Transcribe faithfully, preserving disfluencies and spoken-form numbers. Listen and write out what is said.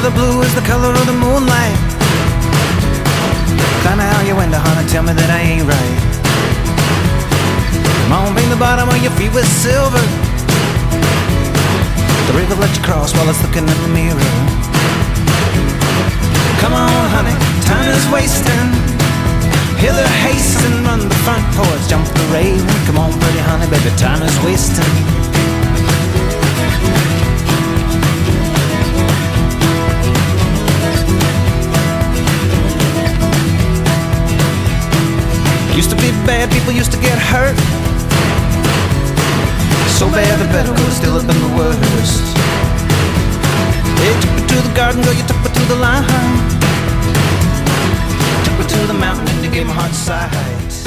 the blue is the color of the moonlight. Kinda how you window, honey, tell me that I ain't right. Come on, paint the bottom of your feet with silver. The river let you cross while it's looking in the mirror. Come on, honey, time is wasting. Hear the hasten, run the front porch, jump the railing. Come on, pretty honey, baby, time is wasting. Used to be bad, people used to get hurt. So bad the better could still have been the worst. They took me to the garden, girl, you took me to the line. Took me to the mountain and you gave my heart sight.